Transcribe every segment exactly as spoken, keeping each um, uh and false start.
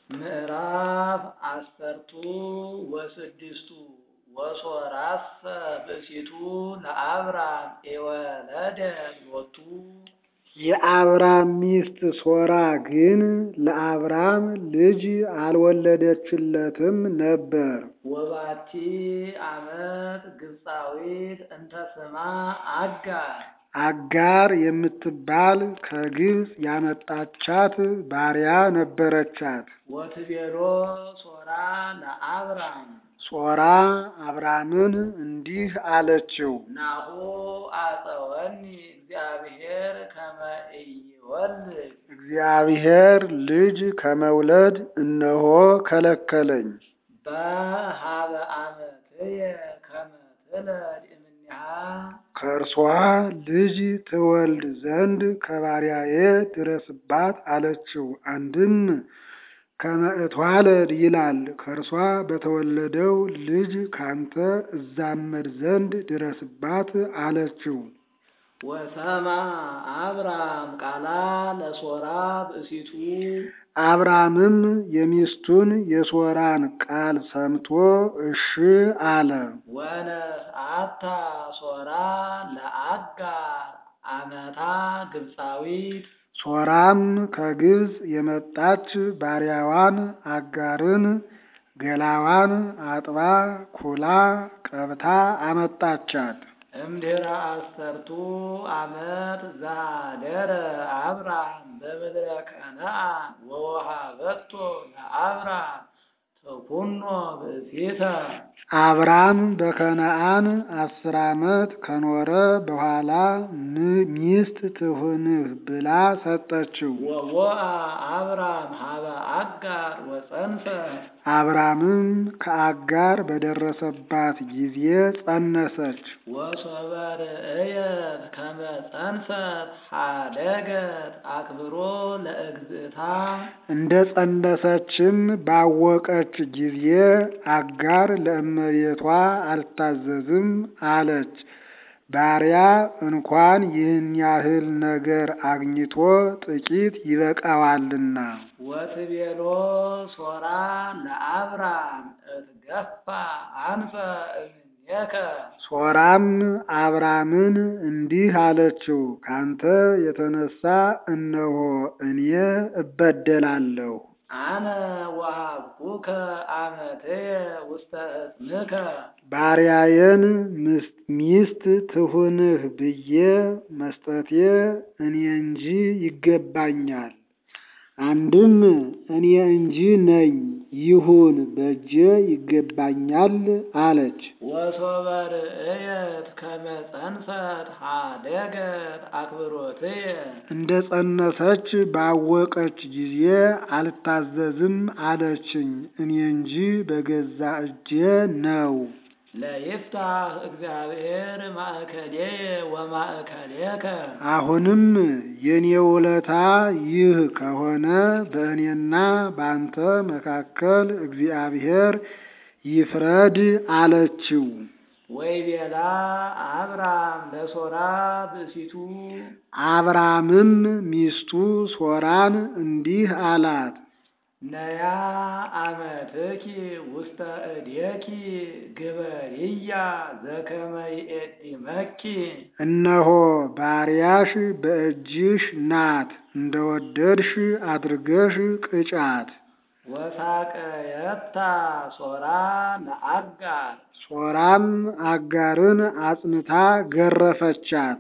ምዕራፍ አሰርቱ ወስድስቱ ወሶራሰ ብእሲቱ ለአብራም የወለደት ሎቱ። የአብራም ሚስት ሶራ ግን ለአብራም ልጅ አልወለደችለትም ነበር። ወባቲ ዓመት ግብፃዊት እንተ ስማ አጋር አጋር የምትባል ከግብፅ ያመጣቻት ባሪያ ነበረቻት። ወትቤሎ ሶራ ለአብራም ሶራ አብራምን እንዲህ አለችው፣ ናሁ አፀወኒ እግዚአብሔር ከመ ኢይወልድ እግዚአብሔር ልጅ ከመውለድ እነሆ ከለከለኝ። በሀበ አመትየ ከመ ትለድ እምኔሃ ከእርሷ ልጅ ትወልድ ዘንድ ከባሪያዬ ድረስባት አለችው። አንድም ከመ እትዋለድ ይላል፣ ከእርሷ በተወለደው ልጅ ካንተ እዛመድ ዘንድ ድረስባት አለችው። ወሰማ አብራም ቃላ ለሶራ ብእሲቱ አብራምም የሚስቱን የሶራን ቃል ሰምቶ እሺ አለ። ወነስአታ ሶራ ለአጋር አመታ ግብፃዊት ሶራም ከግብፅ የመጣች ባሪያዋን አጋርን ገላዋን አጥባ ኩላ ቀብታ አመጣቻት። እምድኅረ አሰርቱ ዓመት ዘኀደረ አብራም በምድረ ከነዓን ወወሀበቶ ለአብራም ተኩኖ ብእሲተ። አብራም በከነዓን አስር ዓመት ከኖረ በኋላ ሚስት ትሁንህ ብላ ሰጠችው። ወቦአ አብራም ሀበ አጋር ወፀንሰ አብራምም ከአጋር በደረሰባት ጊዜ ጸነሰች። ወሶበ ርእየት ከመ ጸንሰት ሀደገት አክብሮ ለእግዝእታ እንደ ጸነሰችም ባወቀች ጊዜ አጋር ለእመቤቷ አልታዘዝም አለች። ባሪያ እንኳን ይህን ያህል ነገር አግኝቶ ጥቂት ይበቃዋልና። ወትቤሎ ሶራ ለአብራም እትገፋ አንፈ እምኔከ ሶራም አብራምን እንዲህ አለችው፣ ካንተ የተነሳ እነሆ እኔ እበደላለሁ። አነ ወሀብኩከ አመትየ ውስተ ሕፅንከ ባሪያዬን ሚስት ትሁንህ ብዬ መስጠቴ እኔ እንጂ ይገባኛል። አንድም እኔ እንጂ ነኝ፣ ይሁን በእጄ ይገባኛል አለች። ወሶበ ርእየት ከመ ጸንሰት ሀደገት አክብሮትየ እንደ ጸነሰች ባወቀች ጊዜ አልታዘዝም አለችኝ፣ እኔ እንጂ በገዛ እጄ ነው። ለይፍታህ እግዚአብሔር ማእከሌየ ወማእከሌከ። አሁንም የኔ ውለታ ይህ ከሆነ በእኔና ባንተ መካከል እግዚአብሔር ይፍረድ አለችው። ወይቤላ አብራም ለሶራ ብእሲቱ አብራምም ሚስቱ ሶራን እንዲህ አላት፣ ነያ አመትኪ ውስተ እዴኪ ግበርያ ዘከመ ይእድመኪ። እነሆ ባሪያሽ በእጅሽ ናት፣ እንደወደድሽ አድርገሽ ቅጫት። ወሳቀየታ ሶራ ለአጋር ሶራም አጋርን አጽንታ ገረፈቻት።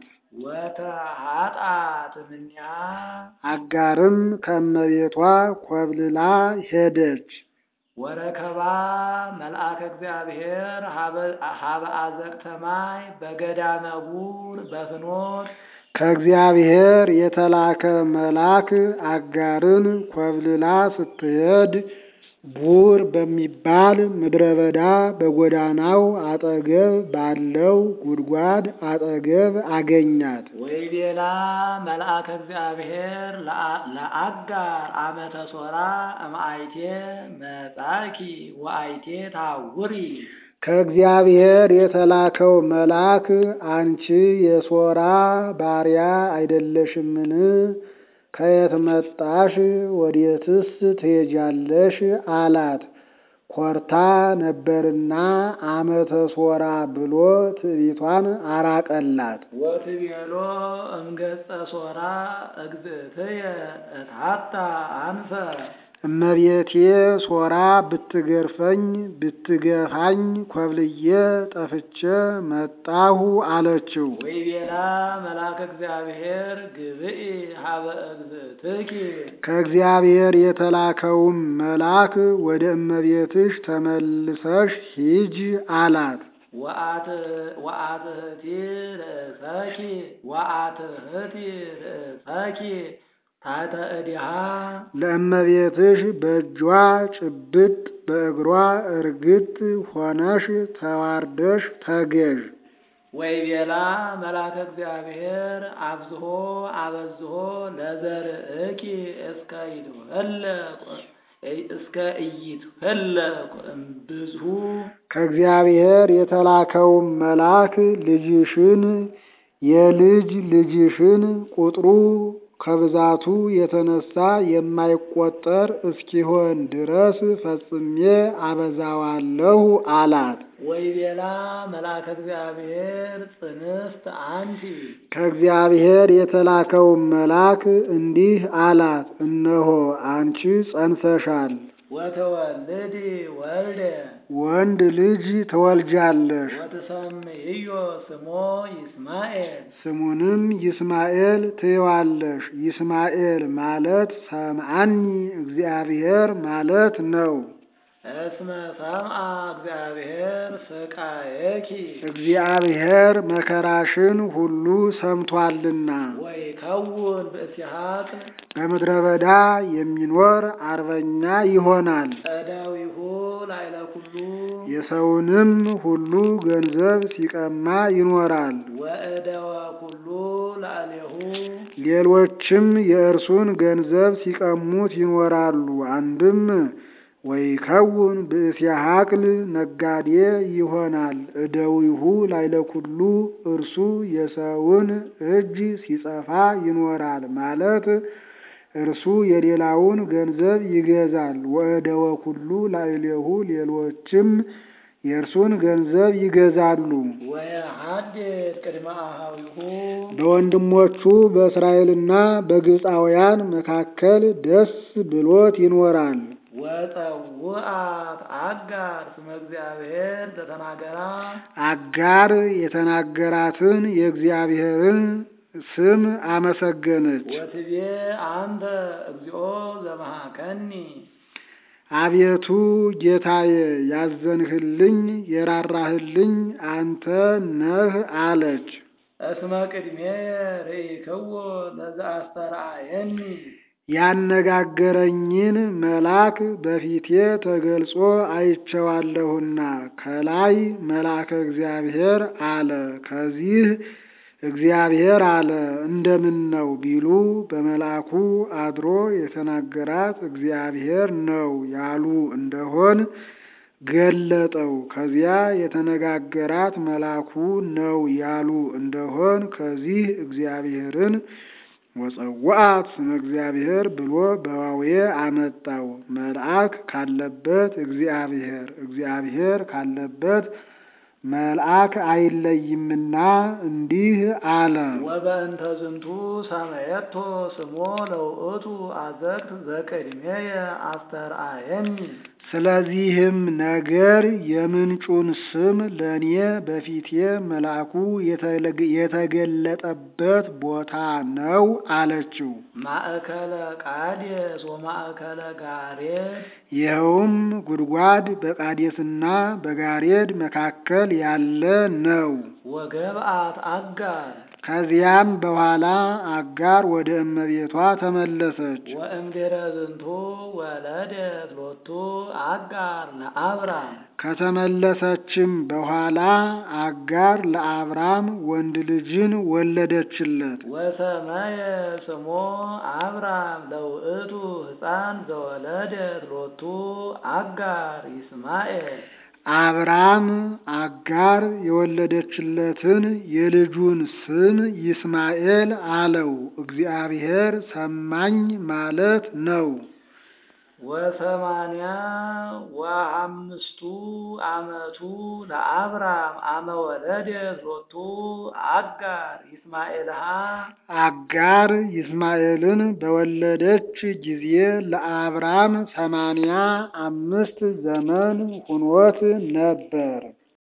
ወተሃጣት እምኔሃ አጋርም ከእመቤቷ ኮብልላ ሄደች። ወረከባ መልአከ እግዚአብሔር ሀበ አዘቅተ ማይ በገዳመ ቡር በፍኖት። ከእግዚአብሔር የተላከ መልአክ አጋርን ኮብልላ ስትሄድ ቡር በሚባል ምድረ በዳ በጎዳናው አጠገብ ባለው ጉድጓድ አጠገብ አገኛት። ወይቤላ መልአከ እግዚአብሔር ለአጋር አመተ ሶራ እምአይቴ መጻኪ ወአይቴ ታውሪ። ከእግዚአብሔር የተላከው መልአክ አንቺ የሶራ ባሪያ አይደለሽምን? ከየት መጣሽ? ወዴትስ ትሄጃለሽ? አላት። ኮርታ ነበርና ዓመተ ሶራ ብሎ ትዕቢቷን አራቀላት። ወትቤሎ እምገጸ ሶራ እግዝእትየ እትሐታ አንፈ እመቤቴ ሶራ ብትገርፈኝ ብትገፋኝ ኮብልዬ ጠፍቼ መጣሁ አለችው። ወይቤላ መልአከ እግዚአብሔር ግብኢ ሀበ እግዝእትኪ ከእግዚአብሔር የተላከውም መልአክ ወደ እመቤትሽ ተመልሰሽ ሂጅ አላት። ወአትህቲ ርእሰኪ ወአትህቲ ርእሰኪ ታሕተ እዲሃ ለእመቤትሽ በእጇ ጭብጥ በእግሯ እርግጥ ሆነሽ ተዋርደሽ ተገዥ። ወይቤላ መልአከ እግዚአብሔር አብዝሆ አበዝሆ ለዘርእኪ እስከ ይትወለቅ እስከ ኢይትወለቅ እምብዝሁ ከእግዚአብሔር የተላከውም መልአክ ልጅሽን የልጅ ልጅሽን ቁጥሩ ከብዛቱ የተነሳ የማይቆጠር እስኪሆን ድረስ ፈጽሜ አበዛዋለሁ አላት። ወይቤላ መልአከ እግዚአብሔር ጽንስት አንቲ ከእግዚአብሔር የተላከው መልአክ እንዲህ አላት፣ እነሆ አንቺ ጸንሰሻል፣ ወተወልዲ ወልደ ወንድ ልጅ ትወልጃለሽ፣ ወትሰምይዮ ስሞ ይስማኤል ስሙንም ይስማኤል ትይዋለሽ። ይስማኤል ማለት ሰምዓኒ እግዚአብሔር ማለት ነው። እስመ ሰምዐ እግዚአብሔር ስቃየኪ እግዚአብሔር መከራሽን ሁሉ ሰምቷልና። ወይከውን ብእሲሐቅ በምድረ በዳ የሚኖር አርበኛ ይሆናል። ጸዳዊሁ ላዕለ ኩሉ የሰውንም ሁሉ ገንዘብ ሲቀማ ይኖራል። ወእደወ ኩሉ ላዕሌሁ ሌሎችም የእርሱን ገንዘብ ሲቀሙት ይኖራሉ። አንድም ወይከውን ብእሲሐቅል ነጋዴ ይሆናል። እደዊሁ ላዕለ ኩሉ እርሱ የሰውን እጅ ሲጸፋ ይኖራል ማለት እርሱ የሌላውን ገንዘብ ይገዛል። ወእደወ ኩሉ ላዕሌሁ ሌሎችም የእርሱን ገንዘብ ይገዛሉ። ወየሐድድ ቅድመ አኀዊሁ በወንድሞቹ በእስራኤልና በግብፃውያን መካከል ደስ ብሎት ይኖራል። ወፀውአት አጋር ስመ እግዚአብሔር ዘተናገራ አጋር የተናገራትን የእግዚአብሔርን ስም አመሰገነች። ወትቤ አንተ እግዚኦ ዘመሃከኒ አቤቱ ጌታዬ ያዘንህልኝ የራራህልኝ አንተ ነህ አለች። እስመ ቅድሜየ ርኢክዎ ለዘአስተርአየኒ ያነጋገረኝን መልአክ በፊቴ ተገልጾ አይቼዋለሁና። ከላይ መልአከ እግዚአብሔር አለ፣ ከዚህ እግዚአብሔር አለ። እንደምን ነው ቢሉ በመልአኩ አድሮ የተናገራት እግዚአብሔር ነው ያሉ እንደሆን ገለጠው። ከዚያ የተነጋገራት መልአኩ ነው ያሉ እንደሆን ከዚህ እግዚአብሔርን ወፀውአት ስመ እግዚአብሔር ብሎ በዋዌ አመጣው። መልአክ ካለበት እግዚአብሔር እግዚአብሔር ካለበት መልአክ አይለይምና እንዲህ አለ። ወበእንተ ዝንቱ ሰመየቶ ስሞ ለውእቱ አዘቅት ዘቅድሜየ አስተርአየኒ ስለዚህም ነገር የምንጩን ስም ለእኔ በፊቴ መልአኩ የተገለጠበት ቦታ ነው አለችው። ማእከለ ቃዴስ ወማእከለ ጋሬድ ይኸውም ጉድጓድ በቃዴስና በጋሬድ መካከል ያለ ነው። ወገብአት አጋር ከዚያም በኋላ አጋር ወደ እመቤቷ ተመለሰች። ወእምድኅረ ዝንቱ ወለደት ሎቱ አጋር ለአብራም ከተመለሰችም በኋላ አጋር ለአብራም ወንድ ልጅን ወለደችለት። ወሰመየ ስሞ አብራም ለውእቱ ሕፃን ዘወለደት ሎቱ አጋር ይስማኤል አብራም አጋር የወለደችለትን የልጁን ስም ይስማኤል አለው። እግዚአብሔር ሰማኝ ማለት ነው። ወሰማንያ ወአምስቱ ዓመቱ ለአብራም አመ ወለደት ሎቱ አጋር ይስማኤልሃ። አጋር ይስማኤልን በወለደች ጊዜ ለአብራም ሰማንያ አምስት ዘመን ሁኖት ነበር።